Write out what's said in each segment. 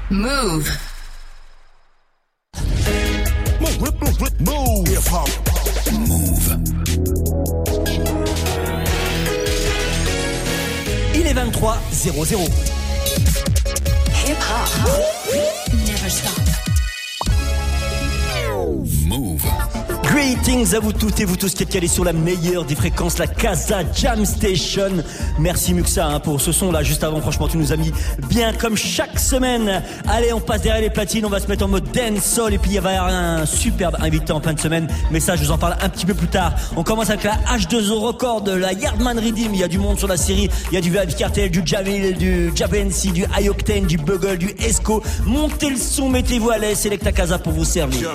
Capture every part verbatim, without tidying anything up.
Move. Move. Hip hop. Move. Il est vingt-trois zéro zéro. Hip hop. Never stop. Move. Greetings à vous toutes et vous tous qui êtes calés sur la meilleure des fréquences, la Casa Jam Station. Merci Muxa hein, pour ce son là juste avant, franchement tu nous as mis bien comme chaque semaine. Allez, on passe derrière les platines, on va se mettre en mode dancehall et puis il va y avoir un superbe invité en fin de semaine, mais ça je vous en parle un petit peu plus tard. On commence avec la H deux O Record, de la Yardman Redeem, il y a du monde sur la série, il y a du V I P Cartel, du Jamil, du Javency, du High Octane, du Bugle, du Esco. Montez le son, mettez-vous à l'aise, Selecta Casa pour vous servir.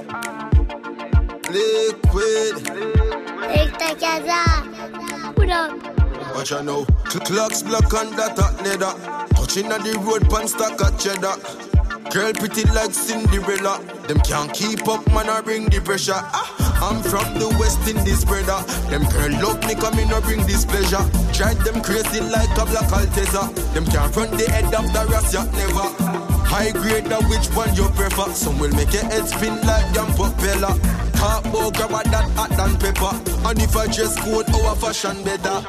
Liquid. Selecta Casa. What up? Watch I know. Clocks block on that hot leather. Touching on the road, pan stack of cheddar. Girl pretty like Cinderella. Them can't keep up, man, I bring the pressure. Ah, I'm from the West Indies, brother. Them girl love me, come in, I bring this pleasure. Drive them crazy like a black Alteza. Them can't run the head of the Rassia, never. High grade, that which one you prefer? Some will make your head spin like damn propeller. Talk about grab a that hot than pepper. And if I dress code, our fashion better.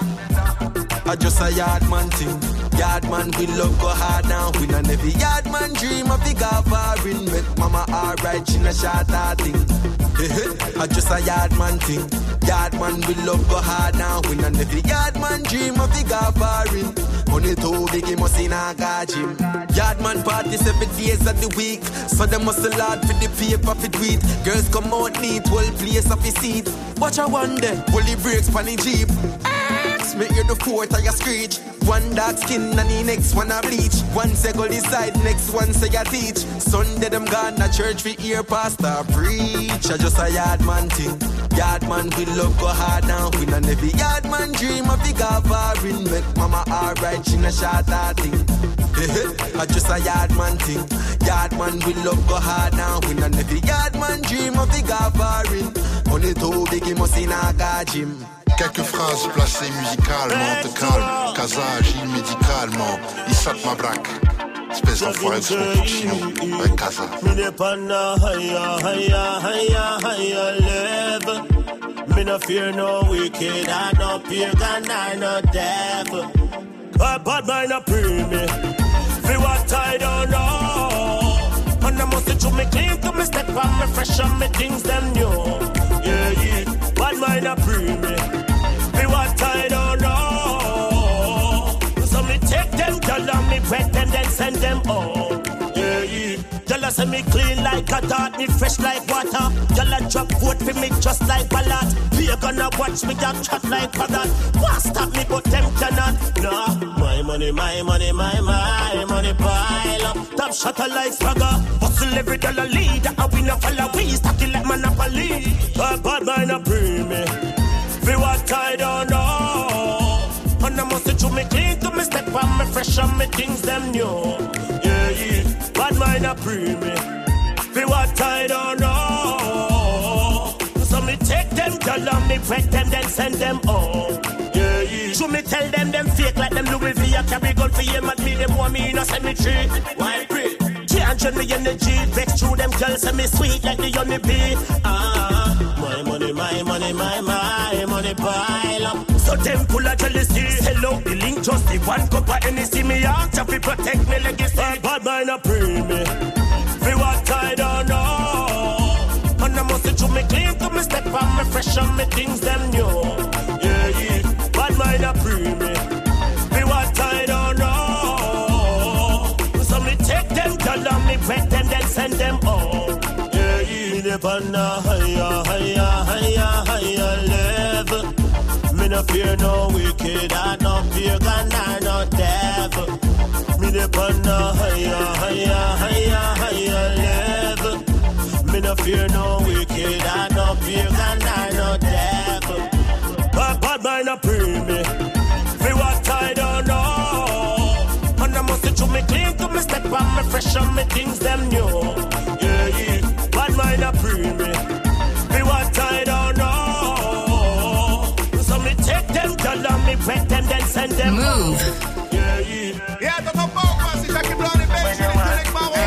I just a yard man thing. Yard man, we love go hard now. We not every yard man dream of the gathering. Make mama alright, she not short that thing. I just a yard man thing. Yard man, we love go hard now. We not every yard man dream of the gathering. Money too big, he must in a gym. Yard man party seven days of the week. So they must a lot for the paper for tweet. Girls come out neat, well place off his seat. Watch a one day, bully brakes pan the jeep. Make you the fourth I screech. One dark skin and the next one a bleach. One say go this side, next one say I teach. Sunday them gone to church for hear pastor preach. I just a yard man thing. Yard man we love go hard now. We not every yard man dream of the gathering. Make mama alright, she not short that thing. I just a yard man thing. Yard man we love go hard now. We not every yard man dream of the gathering. Money too big, he must in a gym. Quelques phrases placées musicalement, te calme. Casa agile médicalement. Issat Mabrak. Espèce d'enfoiré de son Puccino. Ouais, Casa. Me depend on higher, higher, higher, higher level. Me no fear no wicked, I no pagan, I no devil. A bad mind a pre me. Feel what I don't know. And I must show me clean to me step on me fresh on me things them new. Yeah, yeah. Bad mind a pre me. What I don't know. So me take them, girl, and me wet them, then send them home. Yeah, yeah. Girl, say me clean like a dart, me fresh like water. Girl, I drop vote for me just like ballad. They gonna watch me and chat like parrot. Won't stop me, but them cannot. No, my money, my money, my my money pile up. Top shutter like swagger. Hustle every dollar lead. I win a follow. We stack it like Monopoly. Bad, bad mind a pre me. What I don't know. And I must show me clean to me step on me fresh on me things them new. Yeah, yeah. Bad mind a pre me. For what I don't know. So me take them, girl, and me wet them, then send them home. Yeah, yeah. Show me tell them them fake like them Louis V. I carry gun for you, and me them want me in a cemetery. Why pray? Can't drain me energy. Vex through them girls and me sweet like the honey bee. Ah. My money, my money, my, my money pile up. So them full of jealousy. Hello, the link just the one cup of N C. Me out to protect me legacy. Bad mind a pre me. For what I don't know. And I must show me clean to me step on me fresh on me things them new. Yeah, yeah. Bad mind a pre me. For what I don't know. So me take them, girl, and me wet them, then send them home. Me depend on higher, higher, higher, higher level. Me no fear no wicked, I no pagan, I no devil. Me depend on higher, higher, higher, higher level. Me no fear no wicked, I no pagan, I no devil. Bad, bad mind a pre me. For what I don't know. And I must show me clean to me step on me fresh on me things them new. Yeah, yeah. Bad mind a pre me. For what I don't know. So me take them, girl, and me wet them, then send them Move. home. Yeah, yeah. Yeah, don't know about us. It's like a bloody baby.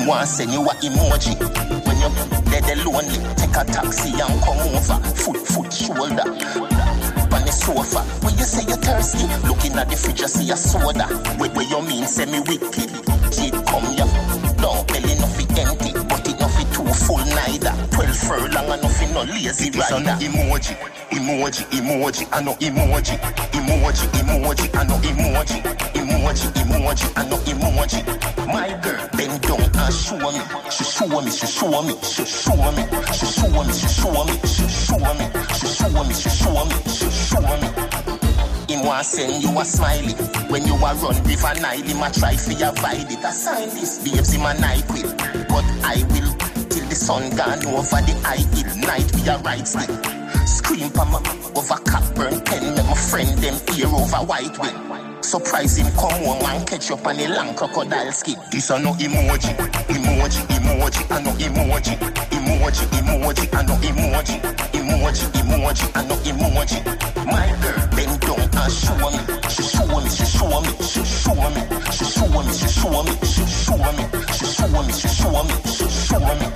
want to send you a emoji. When you're dead and lonely, take a taxi and come over. Foot, foot, shoulder. On the sofa, when you say you're thirsty, looking at the fridge, you see a soda. Wait, where you mean, say me wicked. Kid, come here. No, belly nothing empty, but it nothing too full neither. Twelve furlong and nothing no lazy rider. Emoji, emoji, emoji, I know emoji. Emoji, emoji, I know emoji. Emoji, emoji, I know emoji. My girl, bend down and show me. She show me, she show me, she show me. She show me, she show me, she show me. She show me, she show me, she show me. Him want send you a smiley. When you a run with a Nile, him a try for your vibe it. I sign this, babes him a night quit. But I will, till the sun gone over the high hill. Night be a right stick. Scream pa ma, over Cockburn pen. Make my friend them ear over white wing. Surprise him come home and catch up on a long crocodile skin. This a no emoji, emoji, emoji, I no emoji. Emoji, emoji, I no emoji. Emoji, emoji, I no emoji. My girl, bend down and show me. She show me, she show me, she show me. She show me, she show me, she show me. She show me, she show me, she show me.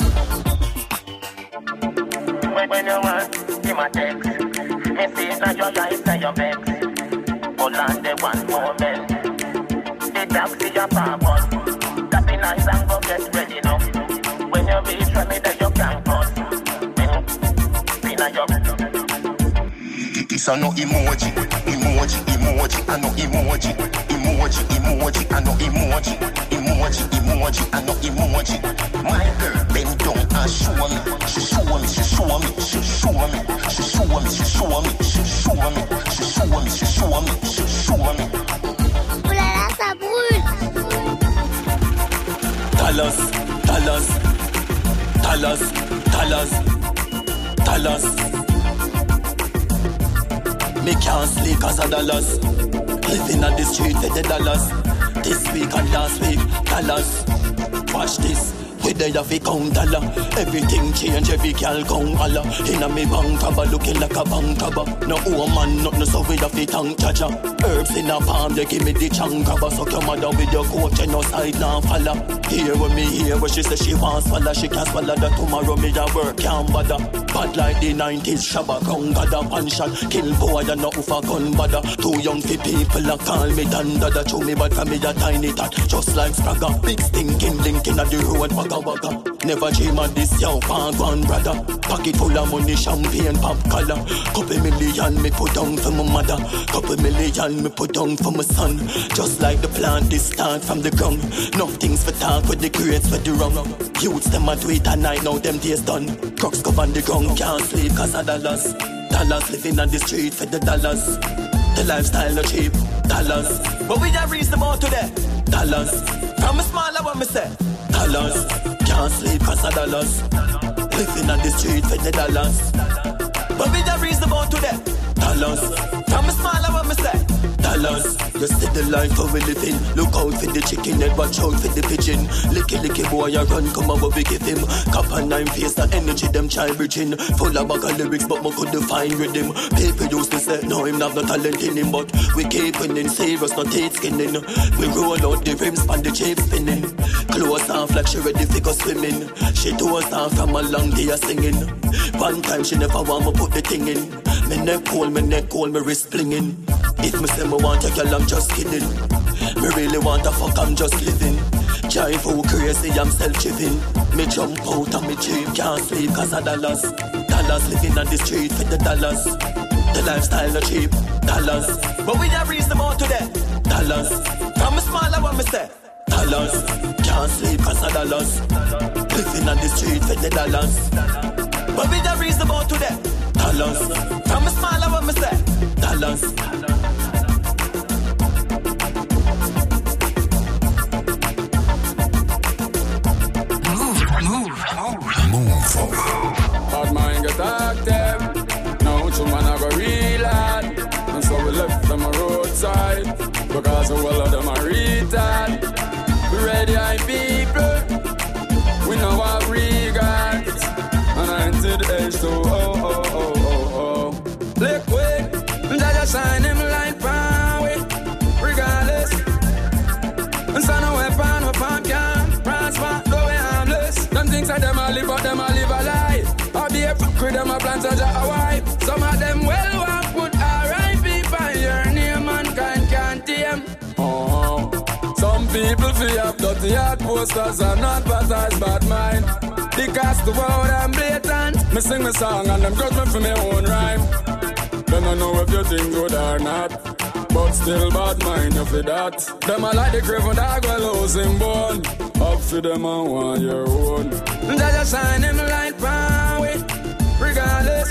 When, when you want, give my text. Me see that your life and your vex. Hold on the one moment. The taxi your purpose. That be nice and go get ready now. When you reach for me, then you can pause. This a no emoji, emoji, emoji, I no emoji, emoji, emoji, I no emoji, emoji, emoji, I no emoji. My girl, bend down and show me. She show me, she show me, she show me, she show me, she show me, she show me, she show me, she show me, she show me. Oh là là, ça brûle. Talos, Talos, Talos, Talos, Talos. Me can't sleep cause of dollars. Living on the street for the dollars. This week and last week, dollars. Watch this. We there have a count dollar. Everything change, every girl count Allah. Inna me bank cover, looking like a bank cover. No woman, nothing so we have the tank charger. Herbs in a palm, they give me the chunk cover. So your mother with your coach and no side now follow. Here with me here, where she say she wants swallow. She can't swallow that tomorrow me a work can't bother. Bad like the nineties, shabba gun, got a one shot. Kill boy and no ufa gun bother. Two young people a call me thunder. That show me bad for me a tiny tot. Just like Spragga, big stinking linking at the road. Waka waka. Never dream of this young pan one brother. Pocket full of money, champagne, pop collar. Couple million me put down for my mother. Couple million me put down for my son. Just like the plant this start from the ground. Enough things for talk with the grades with the wrong. Youths them a do it at night, now them days done. Crooks cover on the ground, can't sleep cause of dollars. Dollars living on the street for the dollars. The lifestyle no cheap, dollars. But we just reach them all today, dollars. From a smaller one me say, dollars. Can't sleep cause of dollars. Living on the street for the dollars. But we just reach them all today, dollars. From a smaller one me say, dollars. You see the life of we living. Look out for the chicken head, watch out for the pigeon. Licky licky boy a run, come over we give him. Cup and nine face, the energy them child bridging. Full of bag of lyrics but me couldn't find rhythm. People used to say no him have no talent in him. But we keep winning, serious not hate skinning. We roll out the rims and the shape spinning. Close off like she ready for go swimming. She toes off from a long day of singing. One time she never want me put the thing in. Me neck cold, me neck cold, me wrist blinging. If me say me want a girl, I'm just kidding. Me really want a fuck, I'm just living. Jive who crazy, I'm self-driven. Me jump out and me dream, can't sleep cause of dollars. Dollars living on the street for the dollars. The lifestyle no cheap, dollars. But we just reach them all today, dollars. From a smaller one me say, dollars. Can't sleep cause of dollars. Living on the street for the dollars. But we just reach them all today, dollars. From a smaller one me say, dollars. Bad mind get attack them. Now two man a go real hard. And so we left them a roadside. Because all of them are retard. We ready high people. We know what we got. And I entered the age to oh oh oh oh oh. Liquid, Jaja shine him them a plan to just a wipe. Some of them well want put R I P by your name, mankind can't tame. Oh, some people feel have dirty heart posters and not advertise bad mind. The cast of all them blatant. Me sing my song and them judge me for my own rhyme. Then I know if you think good or not, but still bad mind you for that. Them a like the craven dog well losing bone. Up for them and want your own. Just shine him light power regardless.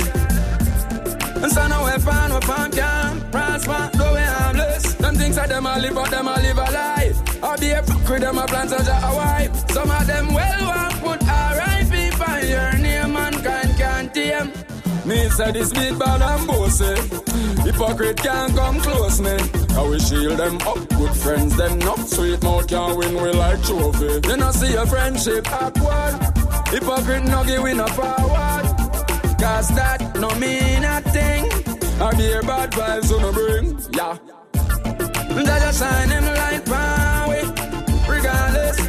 And so no weapon, weapon can prosper, though we harmless. Them things that them a live, but them a live a lie. Or be a fuck with them a plan to just a wipe. Some of them well want put R I P by your name, mankind can't tame. Me say this beat bad and bossy. Hypocrite can't come close me. How we shield them up, good friends them not. Sweet mouth can't win we like trophy. You know see your friendship awkward. Hypocrite no give we no forward. Cause that no mean a thing. I be a bad vibes on a bring, yeah. That just shine him light power regardless.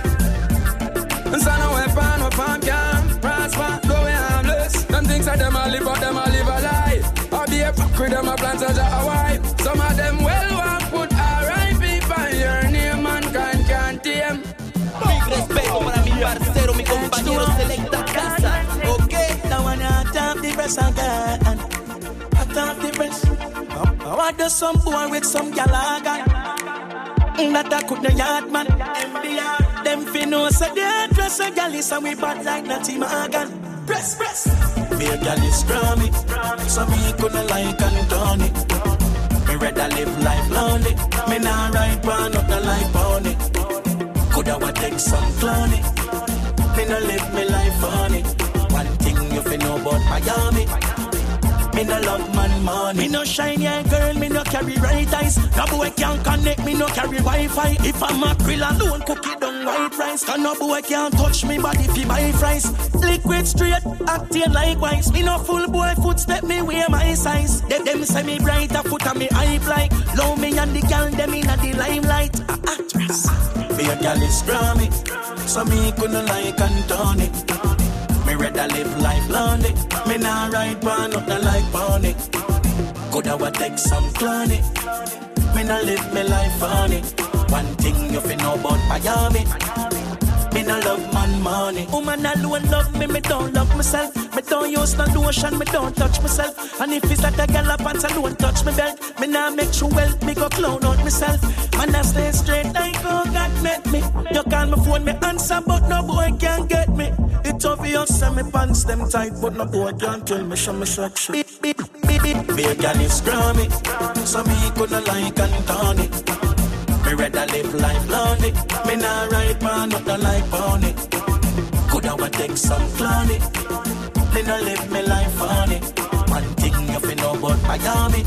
And so no weapon, weapon can prosper, though we harmless. Them things that them a live, but them a live a lie. I be a fuck with them a plan to just a wipe. Some of them well want put R I P by your name, mankind can't tame. Big respeto para mi parcero, mi compañero Selecta Casa. Okay, now I top the rest again. I top the rest. I want to some boy with some galaga. That I could the yard man. M B R, them finno say they dress a gal is and we bad like Natty Morgan. Press, press. Me a gal is scrummy, so me couldn't like and done it. Me rather live life lonely. Me nah ride pan up the life pony. Coulda wa take some clowny. Me no live me life funny. One thing you fi know about Miami. Me no love man money. Me no shiny girl, me no carry right eyes. No boy can't connect, me no carry Wi-Fi. If I'm a grill alone, cookie down white rice. Cause no boy can't touch me body fi buy fries. Liquid straight, acting likewise. Me no full boy footstep, me wear my size. They them say me bright, a foot on me hype like. Low me and the gal, them in the limelight. A actress. Me a gal is scrummy, so me couldn't like and turn it. Me rather live life lonely. Me nah ride pan up the like pony. Coulda wa take some clowny. Me nah live me life funny. One thing you fi know about Miami. Me nah love man money. Woman alone love me, me don't love myself. Me don't use no lotion, me don't touch myself. And if it's like a gal up pants alone touch me belt, me nah make true wealth, me go clown out myself. Man I stay straight like oh God met me. You call me phone, me answer, but no boy can't get me. It's obvious that me pants them tight, but no boy can't tell me show me section. Beep, beep, beep, beep. Be a gal is scrummy, so me couldn't like and turn it. Me rather live life lonely. Me nah ride man up the like pony. Coulda wa take some clowny. Me nah live me life funny. One thing you fi know about Miami.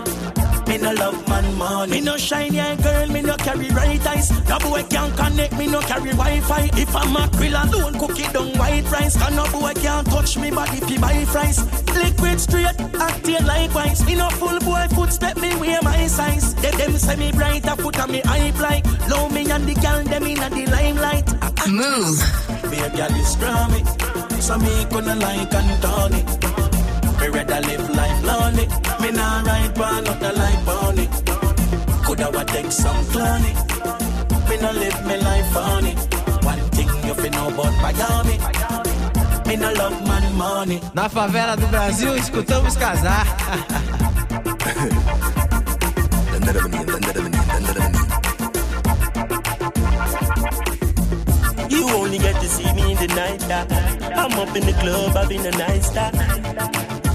Me no love man money. Me no shiny girl, me no carry right eyes. No boy can't connect, me no carry Wi-Fi. If I'm a grill alone, cookie down white rice. Cause no boy can't touch me body fi buy fries. Liquid straight, acting likewise. Me no full boy footstep, me wear my size. They them say me bright, a foot on me hype like. Low me and the gal, them in the limelight. Move. Me a gal is scrummy, so me couldn't like and turn it. Me rather live life lonely. Me nah ride pan up the like pony. Coulda wa take some clowny. Me no live me life funny. One thing you fi know about Miami. Me no love man money. Na favela do Brasil, escutamos casar. You only get to see me in the night time. I'm up in the club having a nice time.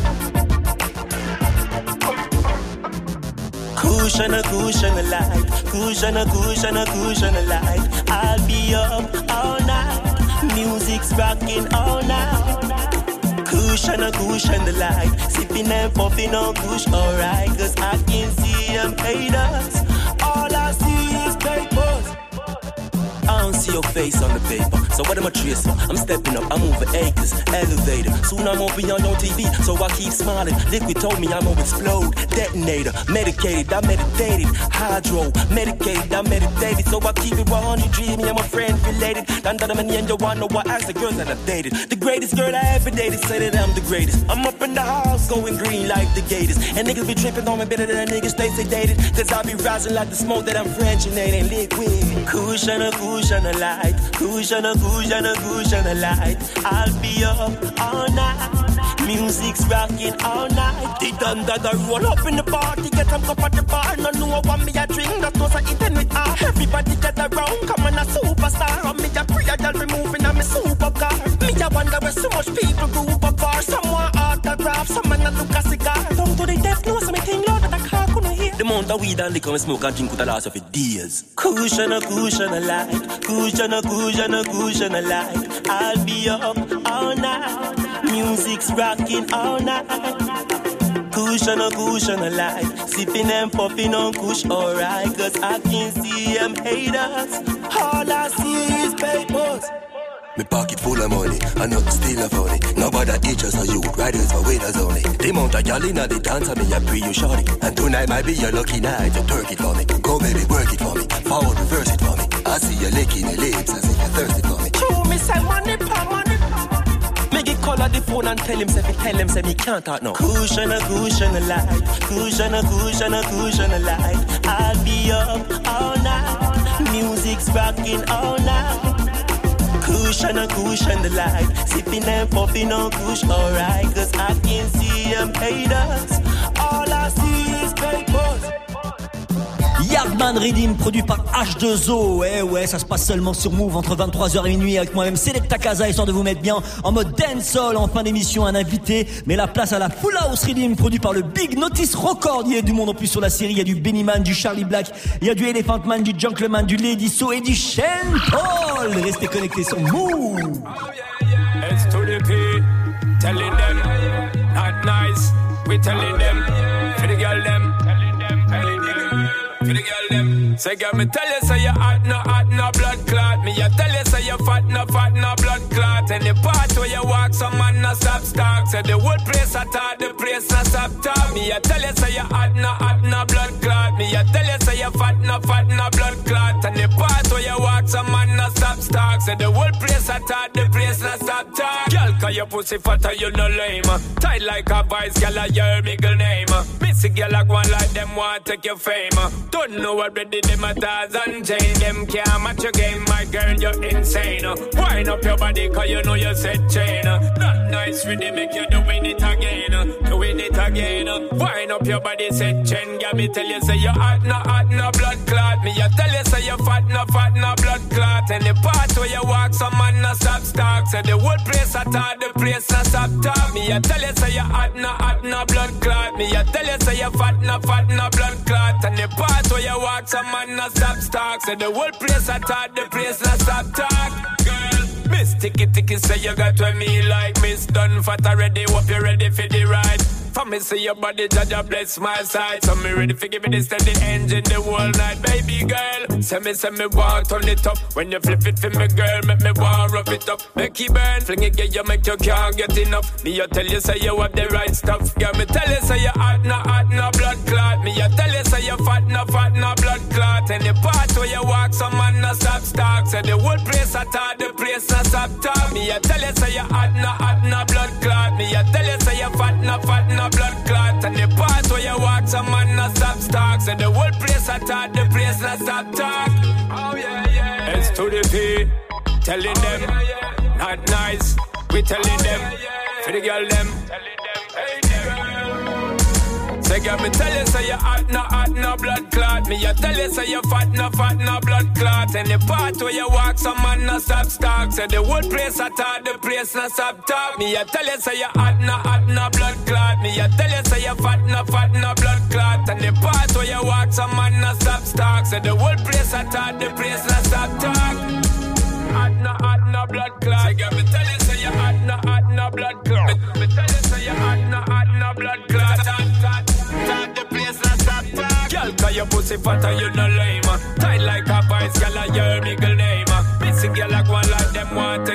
Cushion a cushion a light, cushion a cushion a cushion a light. I'll be up all night, music's rocking all night. Cushion a cushion the light, sipping and puffing on kush, alright. Cause I can see them haters, all I see is papers. I don't see your face on the paper, So what am I tracing? I'm stepping up, I'm moving acres, elevator. Soon I'm on beyond on T V, so I keep smiling. Liquid told me I'm gonna explode. Detonator, medicated, I meditated. Hydro, medicated, I meditated. So I keep it one hundred, dreamy, I'm a friend related. Done done many and you wanna know what I ask the girls that I've dated. The greatest girl I ever dated, say that I'm the greatest. I'm up in the house, going green like the gators. And niggas be tripping on me better than niggas they say dated. Cause I be rising like the smoke that I'm French and it ain't liquid. Cushion a cushion a light, cushion a cushion a cushion a light. I'll be up all night, music's rocking all night. The done that I roll up in the party, get some cup at the bar. No know what me a drink, that was a eating with art. Everybody get around, come on a superstar. On me a prayer, y'all removing on me supercar. Me a wonder where so much people group apart. Someone autograph, someone a look a cigar. Down to the death, know something loud that I can't couldn't hear. The amount of weed and liquor me smoke and drink could last for days. Cushion a cushion a light, cushion a cushion a cushion a light. I'll be up all night, music's rocking all night. Cushion a cushion a light, sipping and puffing on kush, alright. Cause I can see them haters, all I see is papers. Me pocket full of money, and not still a funny. Nobody teachers or you, riders for winners only. The amount of y'all inna the dance, me a pre you shorty. And tonight might be your lucky night, you twerk it for me. Go baby, work it for me, forward reverse it for me. I see you licking your lips as if you're thirsty for me. True, me say money pa money. Make it call at the phone and tell him, say fi tell him, say me can't talk now. Cushion a cushion a light, cushion a cushion a cushion a light. I'll be up all night, music's rocking all night. Cushion a cushion the light, sipping and puffing on kush, alright. Cause I can see them haters, all I see is papers. Yardman Redeem, produit par H deux O. Eh ouais, ça se passe seulement sur Move entre vingt-trois heures et minuit avec moi-même Selecta Casa, histoire de vous mettre bien en mode dancehall. En fin d'émission, un invité, mais la place à la Full House Redeem, produit par le Big Notice Record. Il y a du monde en plus sur la série, il y a du Benny Man, du Charlie Black, il y a du Elephant Man, du Gentleman, du Lady So et du Shane Paul. Restez connectés sur Move. It's to the P, telling them, not nice, we telling them, for the girl them, for the girl them. Say girl, me tell you, say you hot, no hot, no blood clot. Me I tell you, say you fat, no fat, no blood clot. Any part where you walk, some man no stop start. Say the whole place I talk, the place no stop talk. Me I tell you, say you hot, no hot, no blood clot. Me I tell you, say you fat, no fat, no blood clot. Any part where you walk, some man no stop start. Say the whole place I talk, the place no stop talk. Girl, cause your pussy fatter, you no lame. Tight like a vice, girl, I your middle name. Missy girl like one like them want take your fame. Don't know already them a thousand chain. Them can't match your game, my girl, you're insane. Wind up your body cause you know you said chain. Not nice really make you doing it again. Doing it again. Wind up your body said chain. Girl, me tell you say you hot, no hot, no blood clot. Me I tell you say you fat, no fat, no blood clot. Any part where you walk, some man no stop start. Say the whole place I talk, the place no stop talk. Me I tell you say you hot, no hot, no blood clot. Me I tell you say you fat, no fat, no blood clot. And the part where you walk, some man no stop talk. Say the whole place I talk, the place no stop talk. Girl, Miss Ticky Ticky say you got what me like. Miss Done Fat already, hope you ready for the ride. For me see your body, Jaja bless my side. So me ready for give me the steady engine the whole night. Baby girl, say me, say me want turn it up. When you flip it for me girl, make me want rub it up. Make it burn, fling it, get you, make you can't get enough. Me you tell you say you have the right stuff. Girl, me tell you say you hot, no hot, no blood clot. Me you tell you say you fat, no fat, no blood clot. Any part where you walk, some man no stop start. Say the whole place I talk, the place no stop talk. Me you tell you say you hot, no hot, no blood clot. Me you tell you say you fat, no fat, no blood clot. And the part where you walk, some man no stop start. Say the whole place I talk, the place no stop talk. Oh yeah, yeah. It's to the P, telling them, not nice. We telling them, for the girl them. Hey girl. Say girl, me tell you say you hot, no hot, no blood clot. Me you tell you say you fat, no fat, no blood clot. And the part where you walk, some man no stop start. Say the whole place I talk, the place no stop talk. Me you tell you say you hot, no hot, no blood clot. Me you tell you say you fat, no fat, no blood clot. And the part where you walk, some man no stop start. Say the whole place I talk, the place no stop talk. Hot, no hot, no blood clot. Say girl, me tell you say you hot, no hot, no blood clot. Me, me tell you say you hot, no hot, no blood clot. Talk, talk, the place no stop talk. Girl, cause your pussy fatter, you no lame. Tight like a vice, girl, I your middle name. Missy girl like one like them want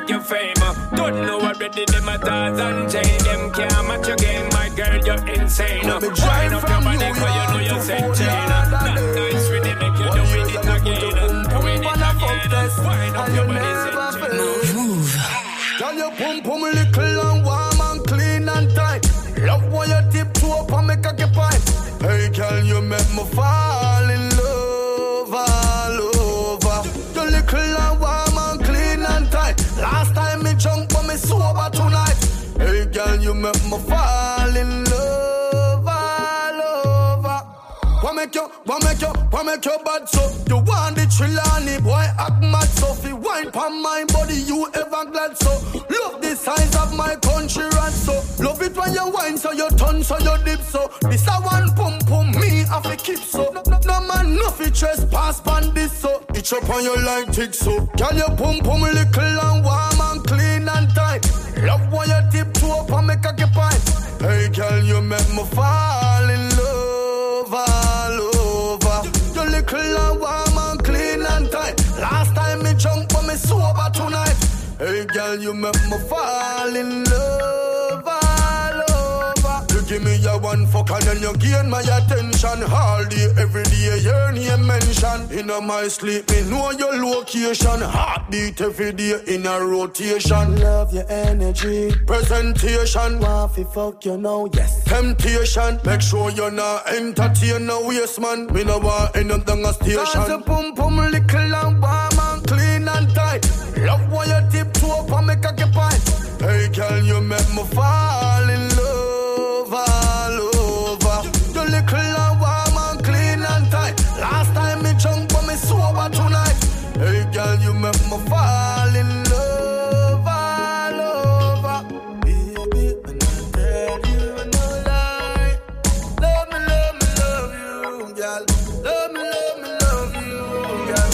make you famous. Don't know already them a thousand chain. Them can't match your game, my girl, you're insane. Wind up your body, cause you know you're sentient. That nice really make you do it again. Do it again. Wind up your body, sentient. Move, move. Tell your pum pum little and warm and clean and tight. Love when you tip to up and make a pipe. Hey girl, you make me fall in love all over. You little and warm and clean and tight. Last time me drunk but me sober tonight. Hey girl, you make me fall in love all over. What make you, what make you, what make you bad so? You want the Trelawney boy act mad so. Fi wine pon my body you ever glad so. Love the size of my country rat so. Love it when you wine so you turn so you dip so. This a one pum pum me have a keep so. No, no, no man no fi trespass pon this so. Itch up on you like tick so. Can you pum pum little and warm and clean and tight. Love when you tip to up and make a pipe. Hey girl you make me fall in love all over. You little and warm and clean and tight. Last time me drunk but me sober tonight. Hey girl you make me fall in love all over. You give me your one fuck and then you gain my attention. All day every day your name mention. In my sleep me know your location. Heartbeat every day in a rotation. Love your energy. Presentation. Want fi fuck you know yes. Temptation. Make sure you're not entertain no waste man. Me no want end up down a station. Dance a pum pum little and warm and clean and tight. Love when you tip to up and make a pipe. Hey girl you make me fall in love all over. You little and warm and clean and tight. Last time me drunk but me sober tonight. Hey girl you make me fall in love all over. Baby when I tell you no lie. Love me, love me, love you, girl. Love me, love me, love you, girl.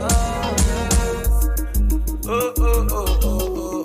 Oh yes. Oh oh oh oh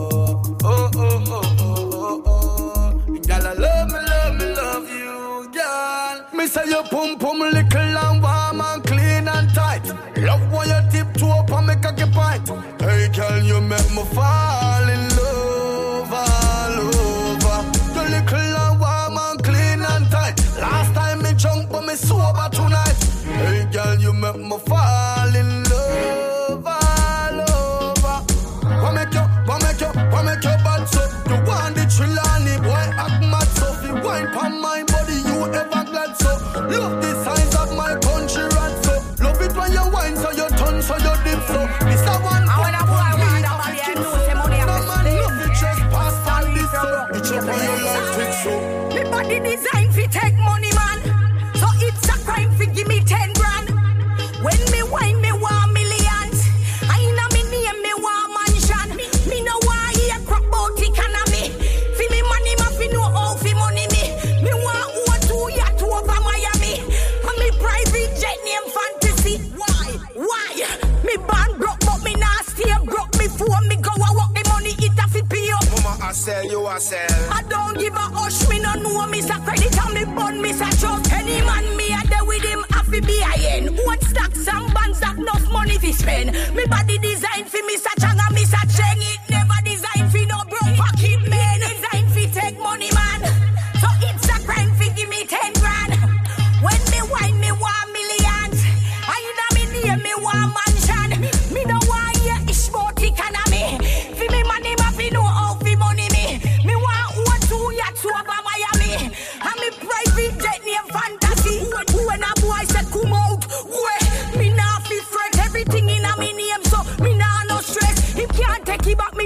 oh oh oh oh oh oh oh. Girl I love me, love me, love you, girl. Me say you pum pum little and warm and clean and tight. Love when you tip to up and make a pipe. Hey girl, you make me fall in love all over. You little and warm and clean and tight. Last time me drunk but me sober tonight. Hey girl, you make me fall in love all over. What make you, what make you, what make you bad so? You want the Trelawney boy act mad so. Fi wine pon my body you ever glad so. Love the size of my country rat so. Love it when you wine so you turn so you dip so. This a one I wanna boy want a body and know say money no man love it just pass on this so. It's up on your life quick so. Me body design fi take money man. So it's a crime fi give me ten grand. When me wine me want millions. I inna me name me want mansion. Me no want hear crap about economy. Fi me money ma fi know how fi money me. Me want own two yacht over Miami. And me private jet name fantasy. Why? Why? Me born broke but me nah stay broke. Before me go a work the money it a fi pay up. Mama I sell you I sell. I don't give a hush, me no know me sa credit and me bun me sa trust. Any man me a there with him a fi be a yen. What stocks and bonds that enough money fi spend. Me body design fi me sa chang and me sa cheng. It never design fi no broke pocket man. Design fi take money man. So it's a crime fi give me ten grand. When me wine me want millions. I inna me name me want mansion. Me no want hear ish about economy. Fi me money ma fi know how fi money me. Me want own two yachts over Miami. And me private jet name fantasy. When a boy said come out, where me nah fi fret everything in a me name so me nah no stress. Him can't take it back me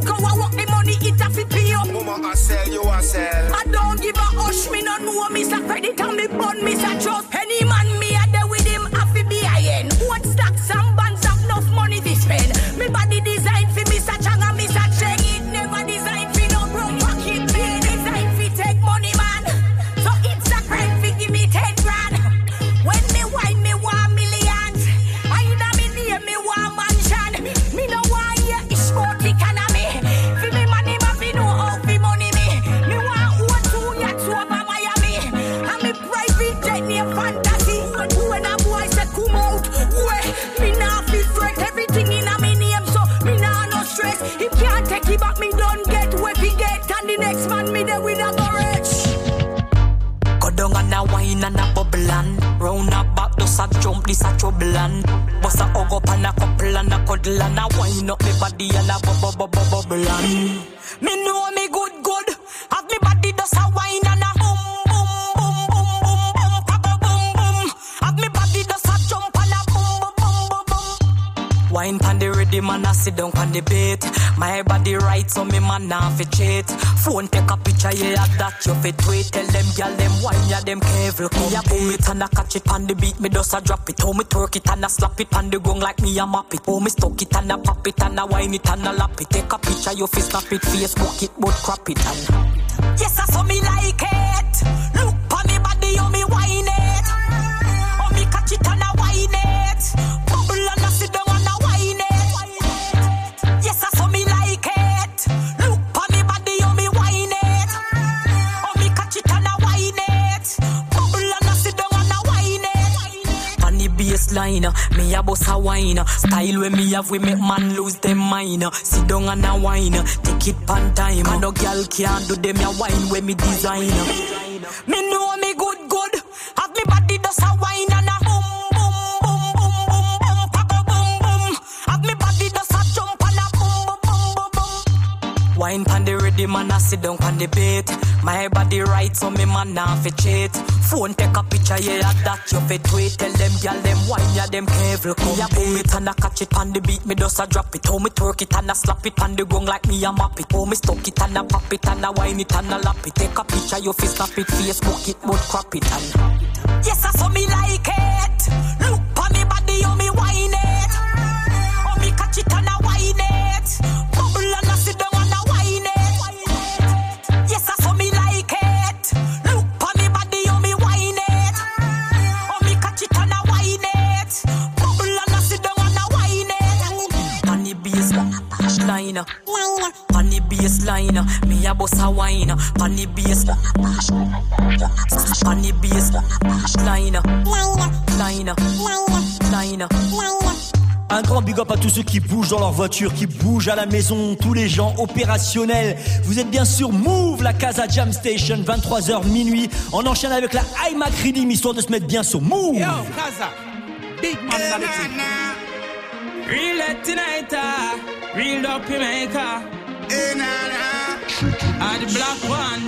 Look how I walk the money, it a fi pay up. Woman, I sell, you I sell. I don't give a hush, me no know, me sa credit and me bun, me sa trust. Any man me a there with him, I fi be a yen. One stack, some bands have enough money to spend. Me body design fi me sa changa, me sa cheng. It never design fi no broke pocket. Me design fi take money, man. So it's a crime fi give me ten grand. When me wine, me want millions. I know me name, me want mansion. Me no want hear it's about economy. Fi me money, ma fi know how fi money me. Me want own two yachts over Miami. And me private jet near fantasy. When a boy say come out, where me nah fi fret. Everything in a me name, so me nah no stress. He can't take it back, me don't get where he get. And the next man me there with a go rich. Go down and a wine and a bubble and round a back, does a jump, this a trouble and bust a hug up and a couple and a cuddle and a wine up me body and a bubble bubble bubble and me know me good good. Have me body does a wine and a boom boom boom boom boom boom boom boom boom. Have me body does a jump and a boom boom boom boom boom. Wine pan the rhythm and I sit down pan the beat. My body right so me man nah fi cheat. Phone take a picture, yeah, that you fit tweet. Tell them, girl, them wine, yeah, them careful. Me a pull it and I catch it on the beat. Me just a drop it. How me twerk it and I slap it on the gong like me a map it. How me stuck it and I pop it and I wine it and I lap it. Take a picture, you fi snap it, Facebook it, but crap it and yes, I saw me like it. Look pa me body, how me wine it. How me catch it and I wine it. Bubble and I sit down and I wine it. Yes, I saw me like it. Look pa me body, how me wine it. How me catch it and I wine it. Bubble and I sit down and I wine it. On the baseline, me a boss a wine. Style when me have, we make man lose them mind. Sit down and a wine, take it pan time. And no girl can't do them a wine when me design. Me know me good good. Have me body does a wine and a boom boom boom boom boom boom boom boom boom. Have me body does a jump and a boom boom boom boom boom. Wine pan the rhythm and I sit down pan the beat. My body right so me man nah fi cheat. Phone take a picture, yeah, that you fi tweet. Tell them, girl, them wine, yeah, them careful. Me a boom it and I catch it on the beat. Me just a drop it. How me twerk it and I slap it on the gong like me a map it. How me stuck it and I pop it and I wine it and I lap it. Take a picture, you fi snap it, Facebook it, but crap it and yes, I saw me like it. Look pa me body, how me wine it. How me catch it and I wine it. Bubble and I sit down and I wine it. Yes, I saw me like it. Look pa me body, how me wine it. How me catch it and I wine it. Bubble and I sit down and I wine it. On the baseline, on the baseline, me a boss a wine. On the baseline, on the baseline, line, line, line. Un grand big up à tous ceux qui bougent dans leur voiture, qui bougent à la maison, tous les gens opérationnels. Vous êtes bien sûr Move, la Casa Jam Station, vingt-trois heures minuit. On enchaîne avec la iMac Redeem, histoire de se mettre bien sur Move. Yo, Casa, big man quality. Real Latinita, real dopey maker. And the black one.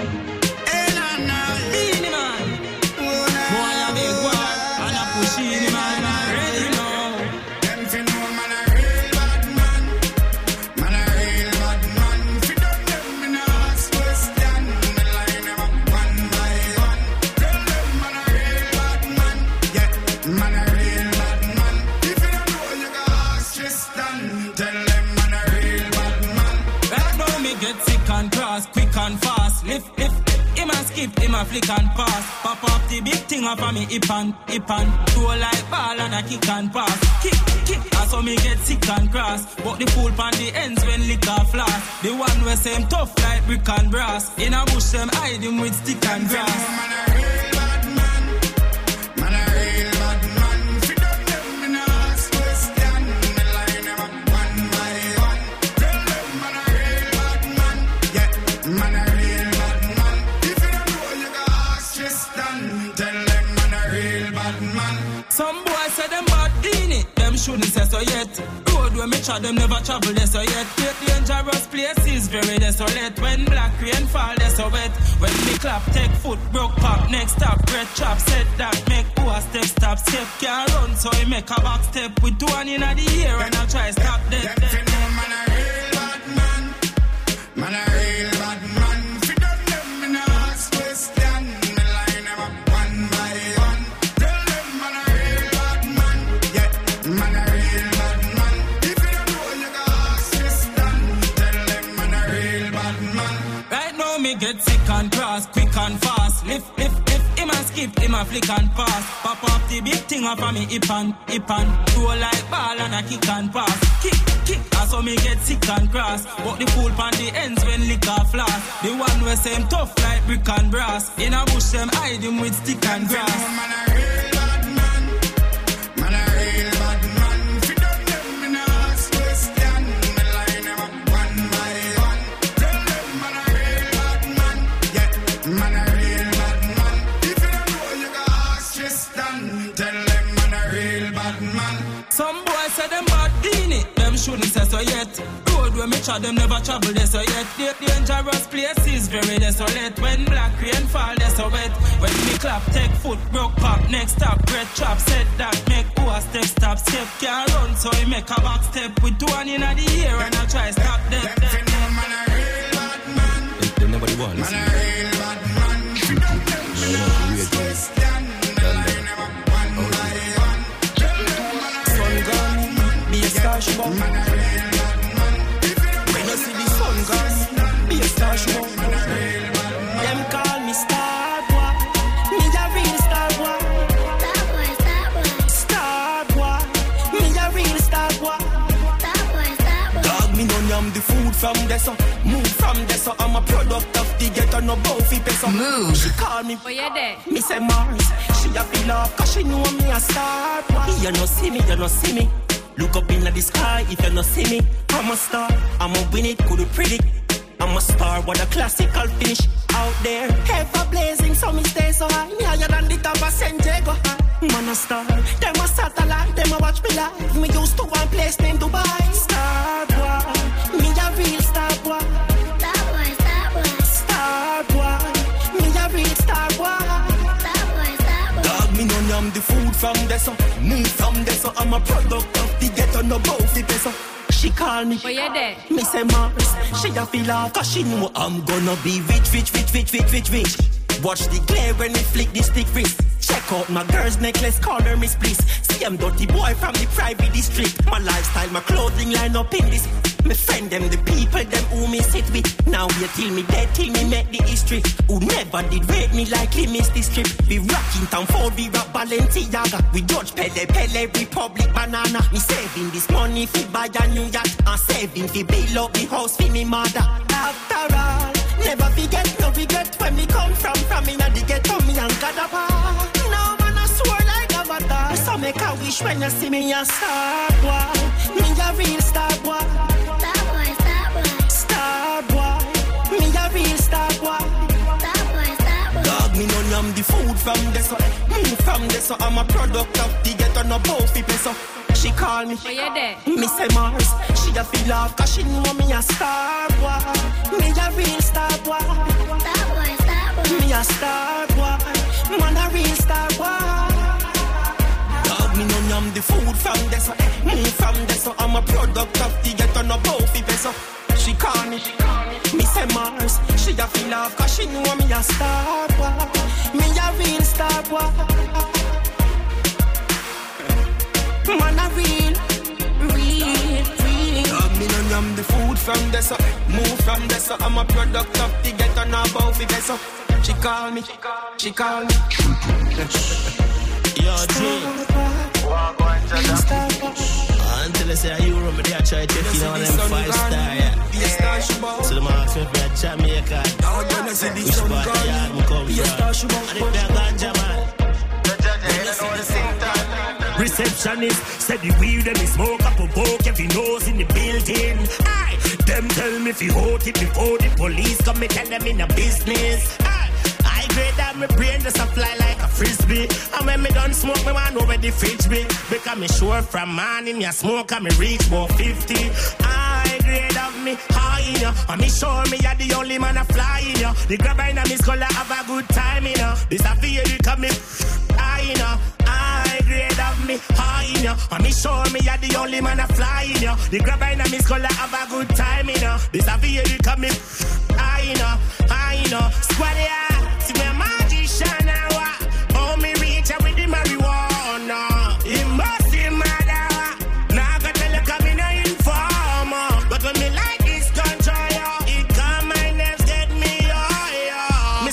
Beanie man. Boy, a big one. And a pushini man. Ready now. Them fi know man a real bad man. Man a real bad man. Fi done them in a house question. Me line them up one by one. Tell them man a real bad man. Yeah, man a real bad man. If you don't know you got ask Tristan. Tell them man a real bad man. Right now me get sick and cross, quick and fast. Lift, lift. Him a skip, him a flick and pass. Pop up the big thing off of me hip and, hip and. Throw like ball and a kick and pass. Kick, kick, that's how me get sick and cross. But the pool pan the ends when liquor flash. The one where same tough like brick and brass. In a bush them hide him with stick and grass. Man a real bad man. Man a real bad man. Fi done them in a house question. Me line them up one by one. Tell them man a real bad man. Yeah, man a real bad man. If you don't know you got ask Tristan. Tell them man a real bad man. Some boys say them bad in it, them shouldn't say so yet. Road where me try them never travel there so yet. Great dangerous places very desolate. When black rain fall there so wet. When me clap take foot broke pop next stop red chop set that make who a step stop step can't run so he make a back step with two one in the air and I try stop dead. Them fi know man a real bad man. and cross, quick and fast. Lift, lift, lift, him and skip, him and flick and pass. Pop up the big thing off of me hip and, hip and. Roll like ball and a kick and pass. Kick, kick, that's how me get sick and cross. Walk the pool pan the ends when liquor flash. The one where same tough like brick and brass. In a bush them hide him with stick and grass. Man a real bad man, man a real bad man. Fi done them in a ask question. Me line them up one by one. Tell them man a real bad man, yeah, man a real bad man. If you don't know you got ask Tristan. Tell them man a real bad man. Some boys say them bad in it, them shouldn't say so yet. Road where me try them never travel there so yet. The dangerous places very desolate. When black rain fall there so wet. When me clap take foot broke pop next stop red trap said that make who a step stop step can't run so he make a back step with two one in the air and I try stop them. Them fi know man a real bad man. They, they nobody want Man a real bad man. Fi done them in a ask question. Me line them up one by one. Tell them man a real bad man. Be a star show. Man a real bad man. When you see the sun gone, be a star show. Man a real bad man. Them call me star boy. Me a real star boy. Star boy, star boy. Star boy. Me a real star boy. Star boy, star boy. Dog me no yam the food from there so. Move from there so I'm a product of the ghetto no bofi peso. Move. She call me. Oh, yeah, there. Me say Mars. She a feel off cause she know me a star boy. You no see me, you no see me. Look up in the sky if you no see me. I'm a star, I'm a win it, could you predict? I'm a star, what a classical finish out there. Ever blazing, so me stay so high. Higher than the top of San Diego. Man a star, them a satellite, them a watch me live. Me used to one place named Dubai. Star boy, me a real star boy. Star boy, star boy. Star boy, me a real star boy. Star boy, star boy. Dog me no yam the food from there so. Move from there so I'm a product of the ghetto no bofi peso. She call me. Oh, yeah, there. Me say Mars. She a feel off cause she know I'm gonna be rich, rich, rich, rich, rich, rich, rich. Watch the glare when we flick the stick wrist. Check out my girl's necklace, call her Miss Bliss. See I'm dirty boy from the private district. My lifestyle, my clothing line up in this. Me friend them, the people them who me sit with. Now wait till me dead, till me make the history. Who never did rate me like he missed this trip. We rockin' town for we rock Balenciaga. We Dodge Pele, Pele, Republic Banana. Me saving this money fi buy a new yacht. And saving fi bail up the house fi me mother. After all, never forget, no regret when me come from. From me na the ghetto, me and God apart. Now man I swear like Avatar. So make a wish when you see me a star boy. Me a real star boy. Star boy, star boy. Star boy. Me a real star boy. Star boy, star boy. Dog me no yam the food from there so. Move from there so I'm a product of the ghetto no bofi peso. She call me. Oh, yeah, there. Me say Mars. She a feel off cause she know me a star boy. Me a real star boy. Star boy, star boy. Me a star boy. Man a real star boy. Dog me no yam the food from there so. Move from there so I'm a product of the ghetto no bofi peso. She call me. Me say Mars. She a feel off cause she know me a star boy. Me a real star boy. Man a real, real, real. Dog me no yam the food from there so. Move from there so I'm a product of the ghetto no bofi peso. She call me, she call me. Yo, G. Until I say you run me there, try to take you on them five star, yeah. So the man feel for Jamaica. Which part of yard me come from? And if they're ganja, man. Receptionist said the weed them is smoke up a poke every nose in the building. Aye, them tell me if you hold it before the police come, me tell them in a business. Aye, I grade that me brain just a fly like a frisbee. And when me done smoke, me want know where the fridge be. Because me sure from morning ya smoke and me reach about fifty. I grade of me high in ya, and me sure me ya the only man a fly in ya. The grabber in a me skull have a good time in ya. This a fear you come me high in ya. I grade of me high in ya, and me sure me ya the only man a fly in ya. The grabber in a me skull have a good time in ya. This a fear you come me high in ya, high in ya. Squad ya, see me a magician and what? Oh me reach ya with the marijuana. It must be murder. Now I got tell you come in a informer. But when me like this control ya, it come my nerves get me higher.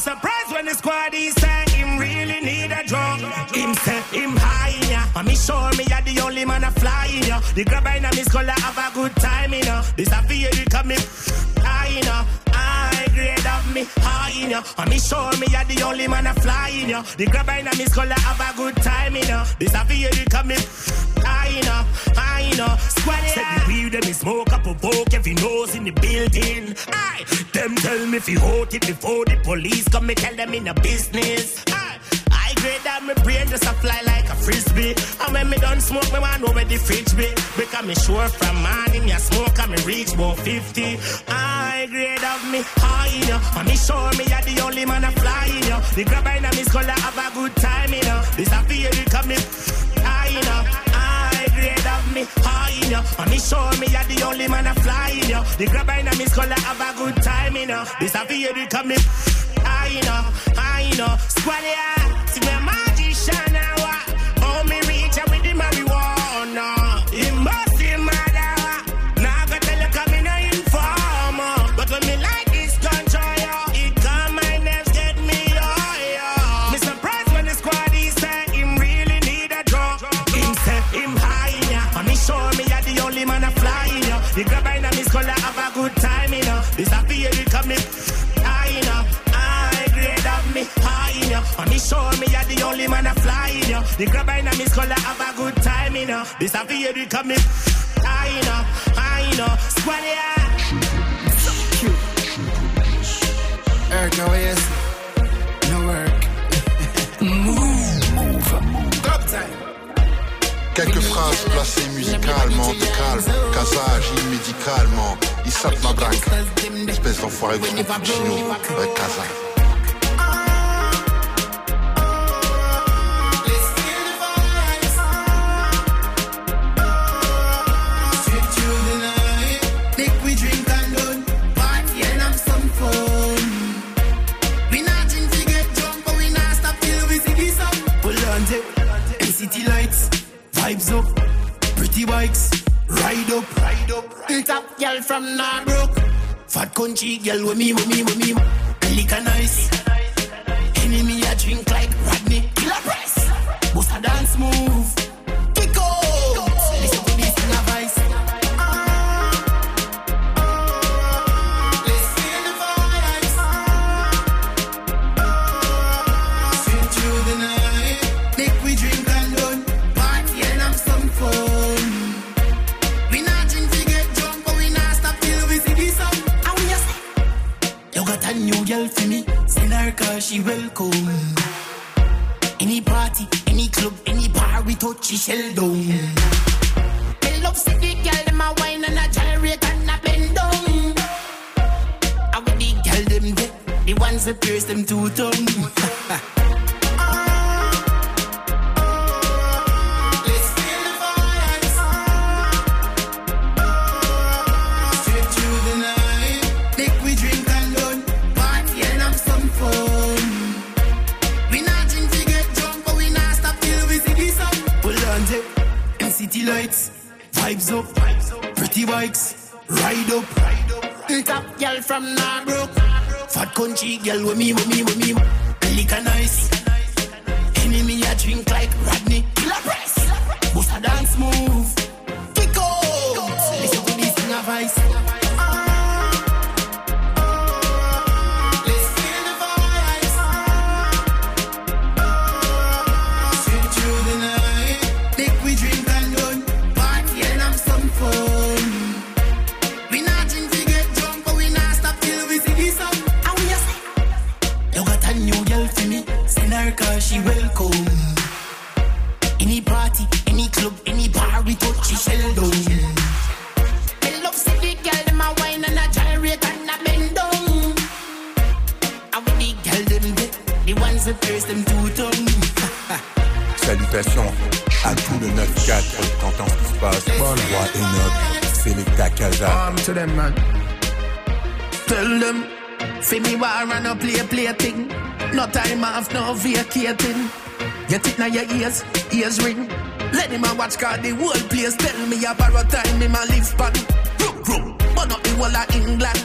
Him say him high in ya, and me sure me a the only man a fly in ya. The grabber in a miss color have a good time in ya. This a fear you come me high in ya. High grade of me high in ya, and me sure me a the only man a fly in ya. The grabber in a miss color have a good time in ya. This a fear you come me high in ya, high in ya. Squad ya. Said the weed them me smoke up a poke every nose in the building. Aye, them tell me if you hold it before the police come. Me tell them in a business. Aye. I grade that my brain just a fly like a frisbee. And when me done smoke, me want know where the fridge be. Because me sure from morning ya smoke and me reach about fifty. I grade of me high in ya, and me sure me a the only man a fly in ya. The grabber in a miss color have a good time in ya. This a fear you come me high in ya. I grade of me high in ya, and me sure me a the only man a fly in ya. The grabber in a miss color have a good time in ya. This a fear you come me I know, I know, squad ya. See me a magician now, oh me reach out with the marijuana. He must be mad out. Now I gotta tell you come in a informer. But when me like this control, yo, it come my nerves get me higher. Me surprised when the squad he say him really need a drug. Him say him high in ya, and me sure me a the only man a fly in ya. The grabber in a miss color have a good time in ya. This a fear you come in high in ya. Me high in ya, and me sure me a the only man a fly in ya. The grabber in a miss color have a good time in ya. This a fear you come in high in ya, high in ya. Squad ya. Eric, how is no work? Move, move, club time. Quelques phrases placées musicalement, de calme. Casa agit médicalement. Il sape ma braque. Espèce d'enfoiré de cappuccino avec Casa. Vibes up, pretty bikes, ride up, ride up, ride up. Top girl from Narbrook, fat country girl with me, with me, with me. Liquor nice, enemy a drink like Rodney. Killer press, bust a dance move. Kick out, listen to this in a voice. Let's feel the vibes. Straight through the night, make we drink and done. New girl for me, send her cause she welcome. Any party, any club, any bar we touch, she shell down. Me love see the girl, them a wine and a gyrate and a bend down. I with the girl, them there, the ones that pierce them two tongue. Lights, vibes up, pretty bikes, ride up, ride up. Top girl from Narbrook, fat country girl with me, with me, with me. Liquor nice, enemy a drink like Rodney. Killer press, bust a dance move. Kick out, listen to this in a voice. Cause she welcome. Any party, any club, any bar we touch, she shell down. I love see the girl, them a wine and a gyrate and a bend down. I with the girl, them there, the ones that pierce them two tongue. Salutations à tout le neuf quatre, t'entends ce qui se passe. Bon, roi Enoch, Selecta Casa. Arm to them, man. Tell them, see me war and a play, play thing. No time off, no vacating. Get it now your ears, ears ring. Let him a watch cause the whole place tell me a borrow time in my live span. Room, room, but not the whole of England.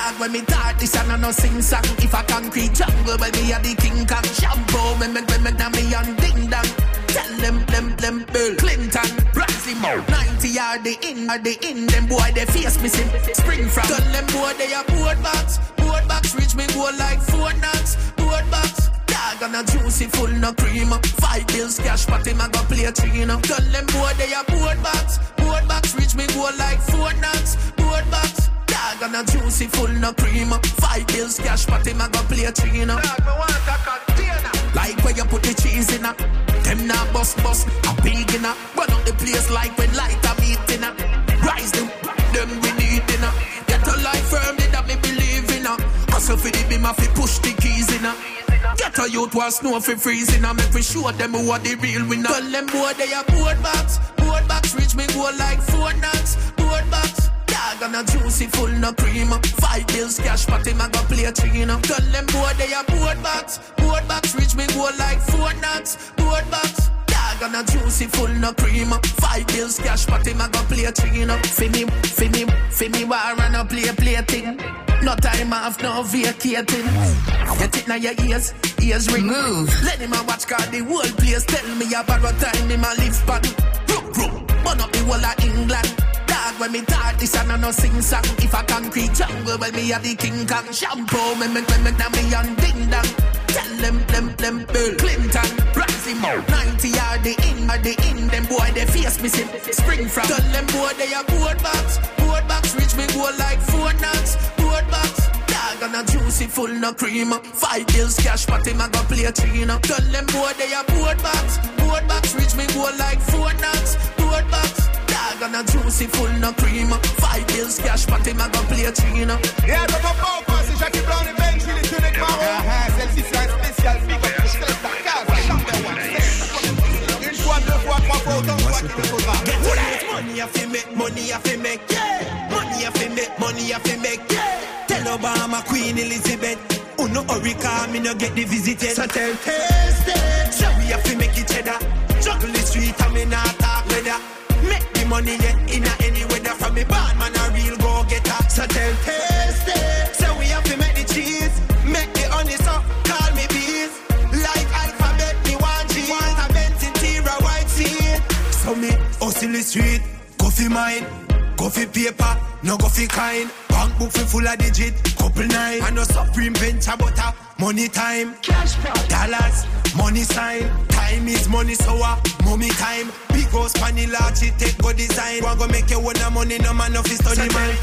Dog, when me start this and I no sing song. If a concrete jungle, when me a the King Kong. Shampoo, me make me na me on ding dong. Tell them, them, them, Bill Clinton, Bradley Moore. ninety are the in, are the in. Them boy, they face missing. Spring from. Tell them boy, they are board box. Board box reach me go like four knots. Board box. Dog on a juicy full no cream. Five bills cash, but him a go play a tune. Tell them boy, they are board box. Board box reach me go like four knots. Board box. Dog on a juicy full no cream. Five bills cash, but him a go play a tune. Dog, me want a container. Like where you put the cheese in a. Them not bust bust, a big in a. Run out the place like when light a beat in a. Rise them, them we need in a. Get a life firm that me believe in a. Hustle for the beam fi push the keys in a. Get a youth was snow fi freezing a. Make we show them who are the real winner. Tell them boy they a board box. Board box reach me go like four knots. Board box. Dog on a juicy full no cream. Five bills cash but him a go play a tune. Tell them boy they a board box. Board box reach me go like four knots. Board box. Dog on a juicy full no cream. Five bills cash but him a go play a tune. Fi me, fi me, fi me war and a play play thing. No time off, no vacating. Get it now your ears, ears ring. Move. Let him a watch cause the whole place tell me about what time him a live span. Rook, rook, burn up the whole of England. Dog, when me start this and I no sing song. If a concrete jungle, when me a the King Kong. Shampoo, me make me make na me on ding dong. Tell them, them, them, Bill Clinton, Bradley Moore. ninety are the in, are the in. Them boy, they face missing. Spring from. Tell them boy, they a board box. Board box reach me go like four knots. Board box. Dog on a juicy full no cream. Five bills cash, but him a go play a tune. Tell them boy, they a board box. Board box reach me go like four knots. Board box. Dog on a juicy full no cream. Five bills cash, but him a go play a tune. Yeah, but my power pass, Jackie Brown eventually to the power. Celle-ci sera spéciale, big up pour cette case, number one. Une fois, deux fois, trois fois, autant de fois qu'il me faudra. Money I fi make, money I fi make, yeah. Money I fi make, money I fi make, yeah. Tell Obama, Queen Elizabeth, who no hurry car, me no get the visited. So tell Tasty, so we have to make each other. Juggle the street and me not talk weather. Make the money yeah, in a any weather. From me bad man a real go getter. So tell Tasty, so we have to make the cheese. Make the honey so call me bees. Like alphabet me one G. Want a Benton Tira white seed. So me hustle the street, go fi mine. Go fi paper, no go fi kind. Bank book fi full of digit, couple nine. And no supreme venture butter, money time. Cash price, dollars, money sign. Time is money so uh, mommy time. Big house panny large, it take go design. Want go make you own a money, no man of his study man.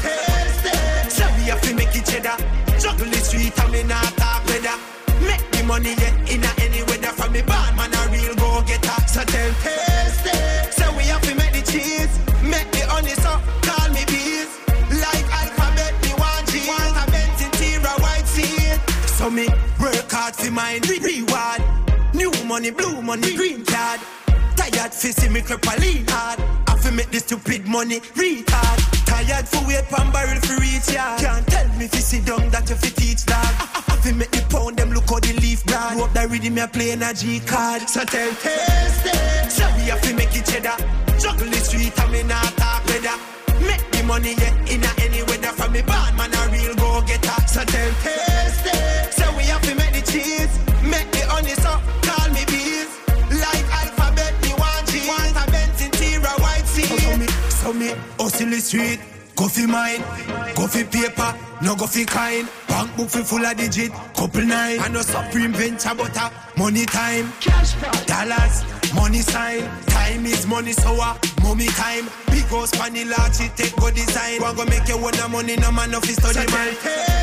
So we have to make each other. Juggle the street and me not talk weather. Make the money yeah, in a any weather. From me bad man a real go getter. So tell Tasty, so we have to make the cheese. Make the honey so call me bees. Like alphabet me one G. Want a Benton Tira white seed. So me work hard for mine, re- reward. New money, blue money, green card. Tired for see me crep a lean hard. I fi make this stupid money retard. Tired for wait pan barrel for reach ya. Can't tell me fi sit down that you fi teach dog. I fi make the pound them look how the leaf broad. Hope that rhythm me a play in a G card. So tell Tasty, so we have to make each other. Juggle the street and me not talk weather. Make the money yeah, in a any weather. From me bad man a real go getter. So tell Tasty, so we have to make the cheese. Make the honey so call me bees. Like alphabet me one G. Want a Benton Tira white seed. So me, so me hustle the street. Go fi mine, go fi paper, no go fi kind. Bank book fi full of digit, couple nine. And no supreme venture butter, money time. Cash price, dollars, money sign. Time is money so uh, mommy time. Big house panny large, it take go design. Want go make you own a money, no man of his study man.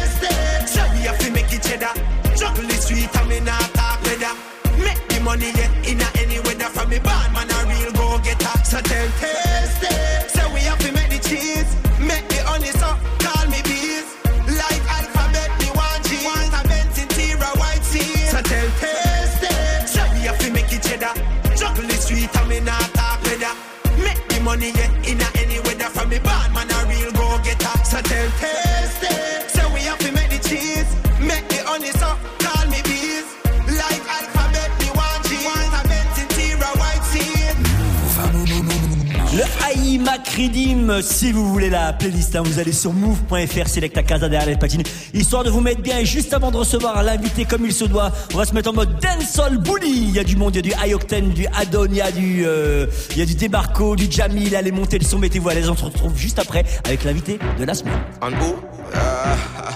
So we have to make each other. Juggle the street and me not talk weather. Make the money yeah, in a any weather. From me bad man a real go getter. So tell Tasty, so we have to make the cheese. Make the honey so call me bees. Like alphabet me one G. Want a Benton Tira white seed. So tell Tasty, so we have to make each other. Juggle the street and me not talk weather. Make the money yeah, in a any weather. From me bad man a real go getter. So tell Tasty, so we have to make the cheese. Make the honey so call me bees. Like alphabet me one G. Want a Benton Tira white seed. Le A I Ali Makridim. Si vous voulez la playlist, hein, vous allez sur move point f r, select la casa derrière les platines, histoire de vous mettre bien. Et juste avant de recevoir l'invité comme il se doit, on va se mettre en mode dancehall bully. Il y a du monde, il y a du High Octane, du Adon, il y a du, euh, il y a du Debarco, du Jamil. Allez monter le son, mettez-vous à l'aise. On se retrouve juste après avec l'invité de la semaine. And who? Uh,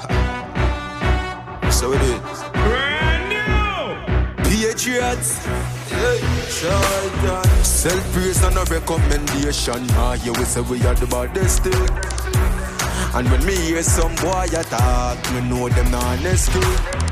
so it is. Brand new. Patriots. Hey, Jordan. Self-praise and a recommendation. Ah, here we say we are the baddest thing. And when me hear some boy attack, me know them not honest too.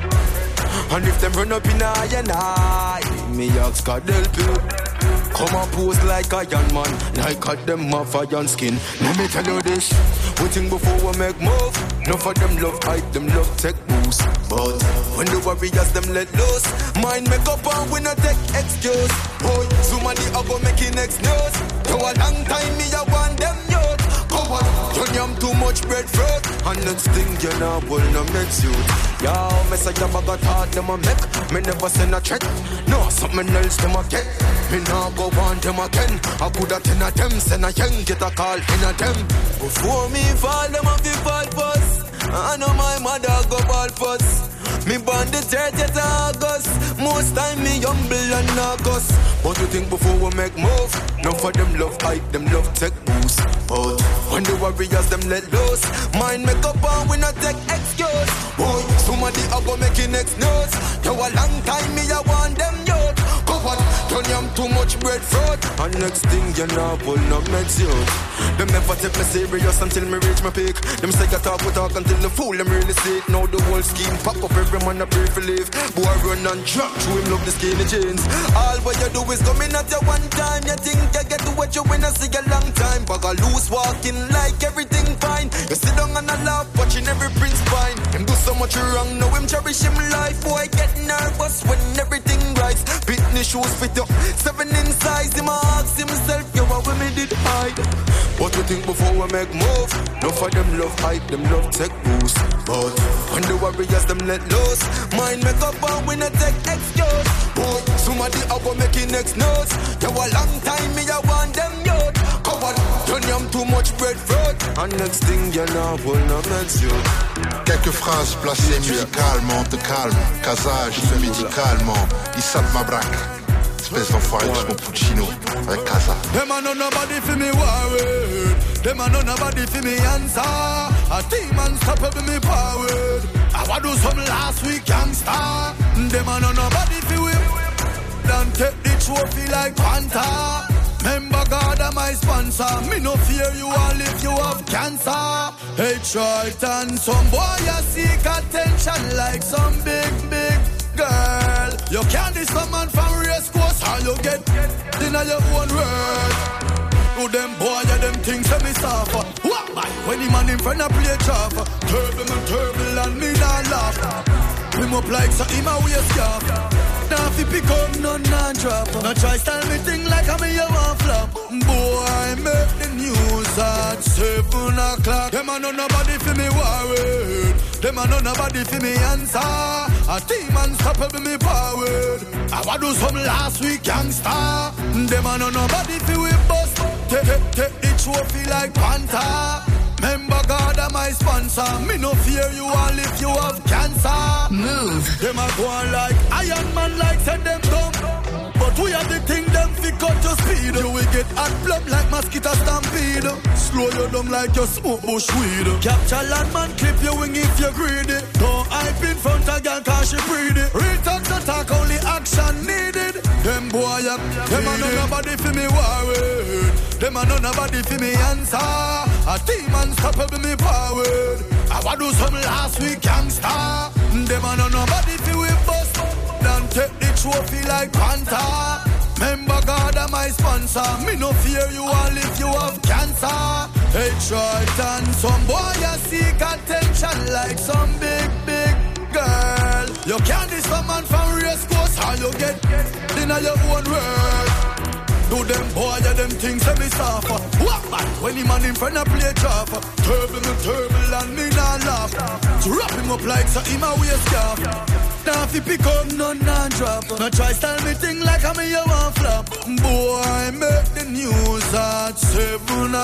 And if them run up in I and I, me ask God help you. Come and pose like a young man, like a them have a young skin. Let me tell you this, we think before we make move. None of them love hype, them love take boost. But when the warriors them let loose, mind make up and we not take excuse. Boy, somebody a go making next news. For a long time me a want them youth. Come on, you yam too much breadfruit, and next thing you know will not make you. Yo, me say them a got hard them a make. Me never send a threat. No, something else them a get. Me nah go want them again. I coulda ten of them, send a young get a call in a them. Before me fall, them a fi fall first. I know my mother go ball first. Me born the thirtieth of August. Most time me humble and August. But you think before we make move? None for them love hype, them love take boost. But when the warriors them let loose, mind make up and we not take excuse. Boy, somebody a go making next news. Yo, a long time me a want them youth. Go on, turn yam too much breadfruit, and next thing you know will not make you. Them never take me serious until me reach my peak. Them say I talk we talk until the fool them really sick. Now the whole scheme pop up, every man a pray for live. Boy run and drop, through him love the skinny jeans. All what you do is come in at your one time. You think you get to what you win and see a long time. Bag a loose walking like everything fine. You sit down and a laugh watching every prince fine. Him do so much wrong, now him cherish him life. Boy get nervous when everything rise. Pitney shoes fit up, seven in size. Him ask himself, yo what we me did hide. What you think before we make move? No for them love hype, them love take boost. But when the warriors them let loose, mind make up and we not take excuse. Boy, somebody a go making next notes. Yo a long time me a want them youth. Come on, don't yam too much breadfruit, and next thing you know will not make you. Quelques phrases placées musicalement, te calme. Casage médicalement. Issat Mabrak. Espèce d'enfoiré de son Puccino avec Casa. Them a no nobody for me worried. Them a no nobody for me answer. A team unstoppable me forward. I want do some last week gangsta. Them a no nobody for we. Don't take the trophy like Panther. Remember God am my sponsor. Me no fear you all if you have cancer. Hey Triton, some boy a seek attention like some big big girl. You can't diss some man from race course, how you get in your own word. To them boy, yeah, them things that me suffer. What man? When the man in front of play chopper, turble and turble and me not laugh. Him up like so him a waist scarf. Now if he pick up none and drop. Now try style me thing like I'm in your one flop. Boy, make the news at seven o'clock. Them a no nobody for me worried. Them a no nobody for me answer. A team unstoppable me forward. I want do some last week gangsta. Them a no nobody for we bust. Take, take, take the trophy like Panther. Remember God am my sponsor. Me no fear you all if you have cancer. Move. Them a go on like Iron Man like send them down. But we are the thing them fi cut your speed. You will get hot blood like mosquito stampede. Slow you down like your smoke bush weed. Capture landman, clip your wing if you're greedy. Don't hype in front of girl cause she pretty. Real talk to talk, only action needed. Them boy up, them a no nobody fi me worried. Them a no nobody fi me answer. A team unstoppable me forward. I want do some last week gangsta. Them a no nobody fi we bust. Don't take the trophy like Panther. Remember God am my sponsor. Me no fear you all if you have cancer. Hey Triton, some boy a seek attention like some big big girl. You can't diss some man from race course, how you get in your own world. Do them boy, yeah, them things that me suffer. What man? When the man in front of play chopper, turble me, turble and me not laugh. To wrap him up like so him a waist scarf. Now if he pick up none and drop. Now try style me thing like I'm in your one flop. Boy, make the news at seven o'clock.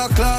o'clock.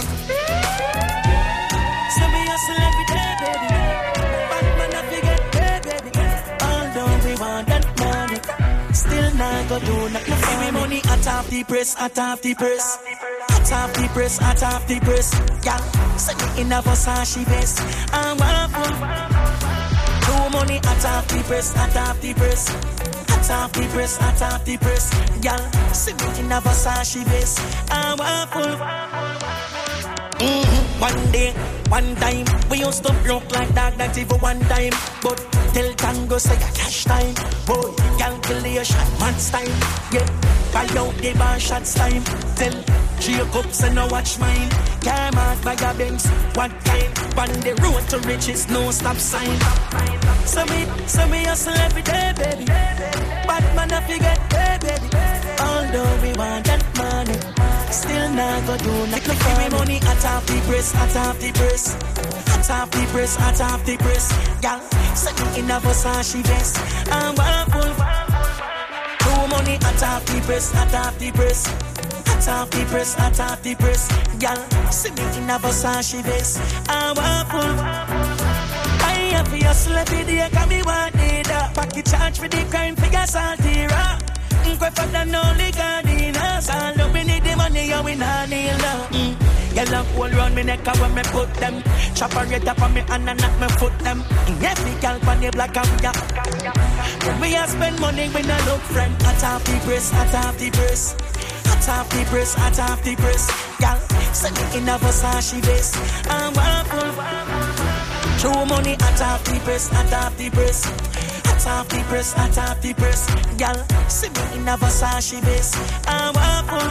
So me hustle every day, baby. Batman I forget pay, baby. Although we want that money, still not go do nothing for me. Money at half the press, at half the press. At half the press, at half the press. Girl, send me in a Versace vest. I'm waffle. No money at half the press, at half the press. At half the press, at half the press. Girl, send me in a Versace vest. I'm waffle. Mm-hmm. One day, one time, we used to broke like dog, not even one time. But tell Tango say a cash time. Boy, calculation, man's time. Yeah, buy out the bar shots time. Tell Jacobs and no watch mine. Came out by a Benz, what kind? On the road to riches, no stop sign. So me, so me hustle every day, baby. Batman I forget pay, baby. Although we want that money, still not go do nothing for me. Money at half the press, at half the press. At half the press, at half the press. Girl, send me in a Versace vest. I'm waffle. No money at half the press, at half the press. At half the press, at half the press. Girl, send me in a Versace vest. I'm waffle. I have your slap day, cause me want it up. Pocket charge for the crime, figure saltira. Go for the only gardeners. All up we need the money, and we not kneel down. Mm. Girl, hold round me neck, and when me put them. Chop a rate up on me hand and knock me foot them. Every girl on the black and white. When we a spend money, we no look friend. At half the press, at half the press. At half the press, at half the press. Girl, send me in a Versace vest. I'm waffle. True money at half the press, at half the press. At half the press, at half the press. Girl, see me in a Versace vest. I'm waffle.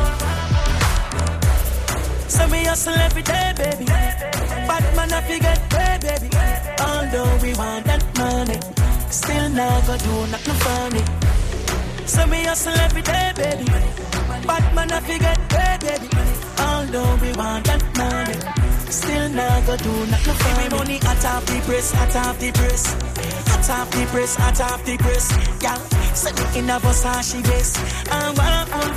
So me hustle every day, baby. Batman I forget pay, baby. Although we want that money, still not go do nothing funny. So me hustle every day, baby. Batman I forget pay, baby. Although we want that money, still not go do nothing for me. Money at half the press, at half the press. At half the press, at half the press. Girl, send me in a Versace vest. I'm waffle.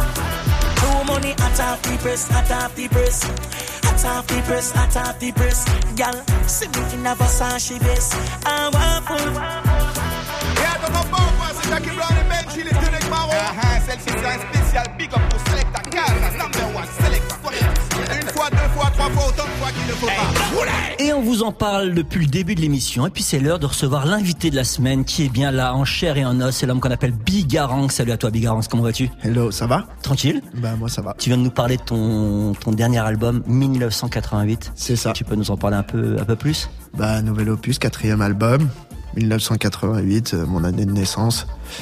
No money at half the press, at half the press. At half the press, at half the press. Girl, send me in a Versace vest. I'm waffle. Yeah, donc on part, moi, c'est Jackie Brown et Benji, les deux nègres marrons. Ah ah, celle-ci, c'est un spécial big up pour Selecta Casa, number one, Selecta. Une fois, deux fois, trois fois, autant de fois qu'il ne faut pas. Et on vous en parle depuis le début de l'émission. Et puis c'est l'heure de recevoir l'invité de la semaine qui est bien là, en chair et en os. C'est l'homme qu'on appelle Bigarang. Salut à toi Bigarang, comment vas-tu? Hello, ça va? Tranquille? Bah moi ça va. Tu viens de nous parler de ton, ton dernier album, dix-neuf cent quatre-vingt-huit. C'est ça. Tu peux nous en parler un peu, un peu plus? Bah nouvel opus, quatrième album, dix-neuf cent quatre-vingt-huit, euh, mon année de naissance.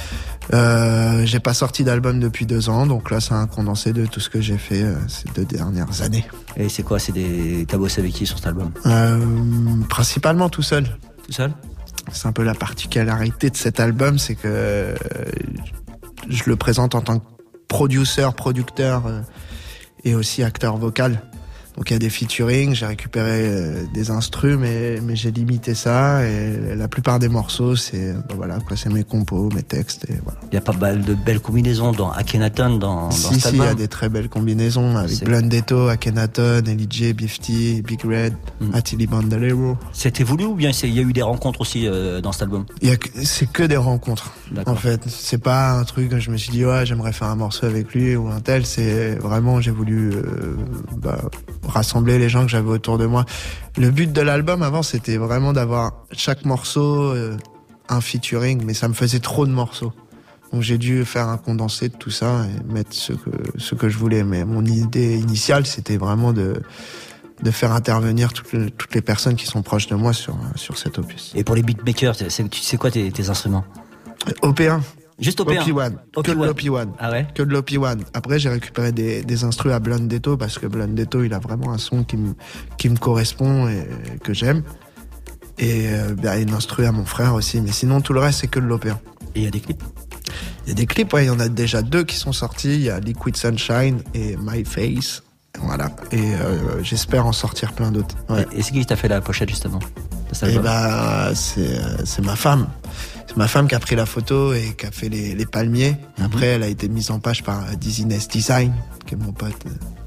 Euh, j'ai pas sorti d'album depuis deux ans, donc là c'est un condensé de tout ce que j'ai fait euh, ces deux dernières années. Et c'est quoi? C'est des... T'as bossé avec qui sur cet album? euh, Principalement tout seul. Tout seul? C'est un peu la particularité de cet album, c'est que euh, je le présente en tant que producer, producteur euh, et aussi acteur vocal. Donc il y a des featuring, j'ai récupéré euh, des instrus, mais mais j'ai limité ça et la plupart des morceaux c'est bah voilà quoi, c'est mes compos, mes textes et voilà. Il y a pas mal de belles combinaisons dans Akhenaton, dans, dans si, cet si, album. il y a des très belles combinaisons avec c'est... Blundetto, Akhenaton, L J, Beef T, Big Red, mm. Attili Bandolero. C'était voulu ou bien il y a eu des rencontres aussi euh, dans cet album? Il y a, c'est que des rencontres. D'accord. En fait, c'est pas un truc que je me suis dit ouais j'aimerais faire un morceau avec lui ou un tel. C'est vraiment j'ai voulu euh, bah, rassembler les gens que j'avais autour de moi. Le but de l'album avant c'était vraiment d'avoir chaque morceau euh, un featuring, mais ça me faisait trop de morceaux. Donc j'ai dû faire un condensé de tout ça et mettre ce que ce que je voulais. Mais mon idée initiale c'était vraiment de de faire intervenir toutes les, toutes les personnes qui sont proches de moi sur sur cet opus. Et pour les beatmakers, c'est, tu sais quoi tes, tes instruments? O P un. Juste O P un. O P un. Que de l'O P un. Ah ouais? Que de l'O P un. Après, j'ai récupéré des, des instrus à Blundetto parce que Blundetto, il a vraiment un son qui me, qui me correspond et que j'aime. Et, euh, bah, une instru à mon frère aussi. Mais sinon, tout le reste, c'est que de l'O P un. Et il y a des clips? Il y a des clips, ouais. Il y en a déjà deux qui sont sortis. Il y a Liquid Sunshine et My Face. Voilà. Et, euh, j'espère en sortir plein d'autres. Ouais. Et, et c'est qui t'a fait la pochette, justement? Et bah, c'est, c'est ma femme. C'est ma femme qui a pris la photo et qui a fait les, les palmiers. Après, mm-hmm. elle a été mise en page par Dizziness Design, qui est mon pote.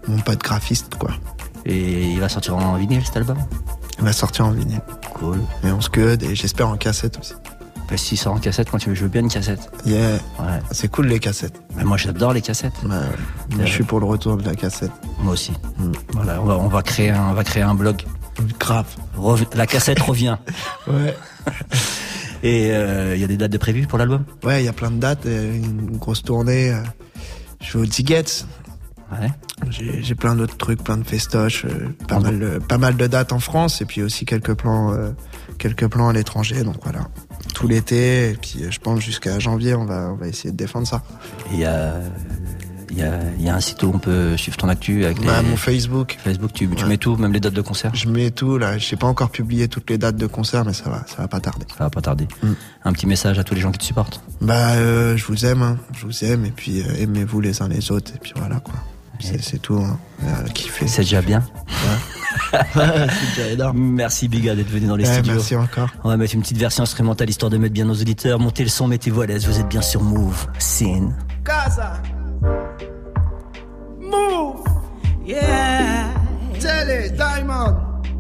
mon pote graphiste, quoi. Et il va sortir en vinyle cet album? Il va sortir en vinyle. Cool. Et on se code et j'espère en cassette aussi. Bah, s'il sort en cassette, quand tu veux, je veux bien une cassette. Yeah. Ouais. C'est cool les cassettes. Mais moi j'adore les cassettes. Bah, ouais. Moi, je suis pour le retour de la cassette. Moi aussi. Mm. Voilà, on va, on va créer un, on va créer un blog. Grave. Rev... La cassette revient. Ouais. Et il euh, y a des dates de prévues pour l'album? Ouais, il y a plein de dates, une grosse tournée. Je vais au Tickets. Ouais. J'ai, j'ai plein d'autres trucs, plein de festoches, euh, pas, mal, bon. euh, pas mal de dates en France et puis aussi quelques plans, euh, quelques plans à l'étranger. Donc voilà, tout l'été et puis euh, je pense jusqu'à janvier, on va, on va essayer de défendre ça. Il y a, il y a, il y a un site où on peut suivre ton actu avec bah, les... mon Facebook. Facebook, tu, tu ouais. mets tout, même les dates de concert. Je mets tout là. Je sais pas encore publié toutes les dates de concert, mais ça va, ça va pas tarder. Ça va pas tarder. Mm. Un petit message à tous les gens qui te supportent. Bah, euh, je vous aime, hein. Je vous aime et puis euh, aimez-vous les uns les autres et puis voilà quoi. C'est, c'est tout, hein. Euh, kiffer. C'est déjà bien. Ouais. C'est déjà énorme. Merci Biga d'être venu dans les ouais, studios. Merci encore. On va mettre une petite version instrumentale histoire de mettre bien nos auditeurs. Montez le son, mettez-vous à l'aise. Vous êtes bien sur Move. Scene. Casa. Move. Yeah. Tele, Diamond.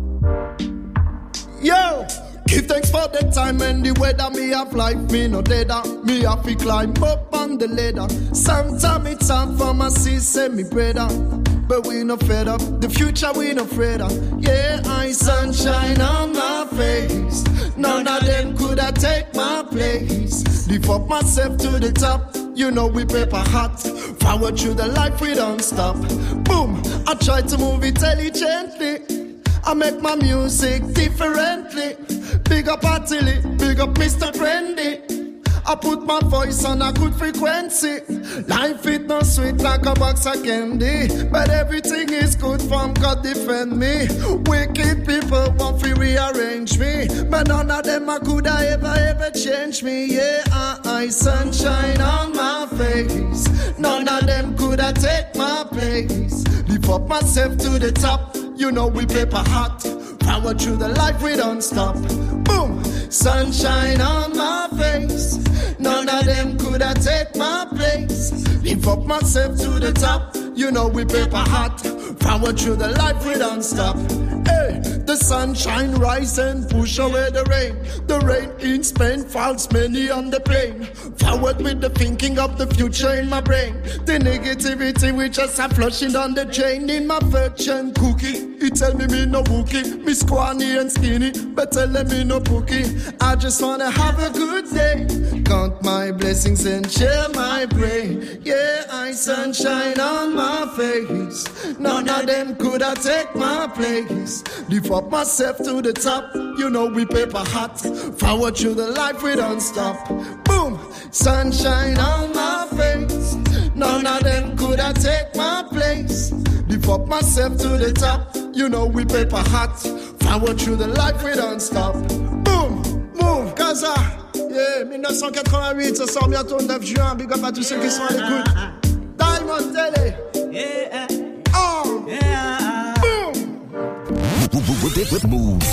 Yo. Give thanks for the time and the weather. Me have life, me no deader. Me have to climb up on the ladder. Sometimes it's hard for my sister, me brother. But we no fed up, the future we no afraid of. Yeah, I sunshine on my face. None of them could have take my place. Lift up myself to the top. You know we paper hot. Forward through the life we don't stop. Boom, I try to move intelligently. I make my music differently. Big up Attilly, big up Mister Trendy. I put my voice on a good frequency. Life it not sweet like a box of candy, but everything is good from God defend me. Wicked people want to rearrange me, but none of them I could I ever ever change me. Yeah, I, I sunshine on my face. None of them could I take my place. Lift up myself to the top. You know we paper hot. Power through the life we don't stop. Boom, sunshine on my face. None of them could have take my place. Lift up myself to the top. You know we paper hot. Power through the life we don't stop. Hey, the sunshine rise and push away the rain. The rain in Spain falls many on the plane. Forward with the thinking of the future in my brain. The negativity we just are flushing down the drain. In my virgin cookie, he tell me me no bookie. Me scrawny and skinny, but tell me no bookie. I just wanna have a good day. Count my blessings and share my brain. Yeah, I sunshine on my face. None of them could have take my place. Lift up myself to the top. You know we paper hot. Forward through the life we don't stop. Boom, sunshine on my face. None of them could have take my place. Lift up myself to the top. You know we paper hot. Forward through the life we don't stop. Boom, move, Casa. Yeah, dix-neuf cent quatre-vingt-huit, ça sort bientôt le neuf juin. Big up à tous ceux qui sont à l'écoute. Diamond Tele. Yeah. Oh. Yeah. Boom. Move.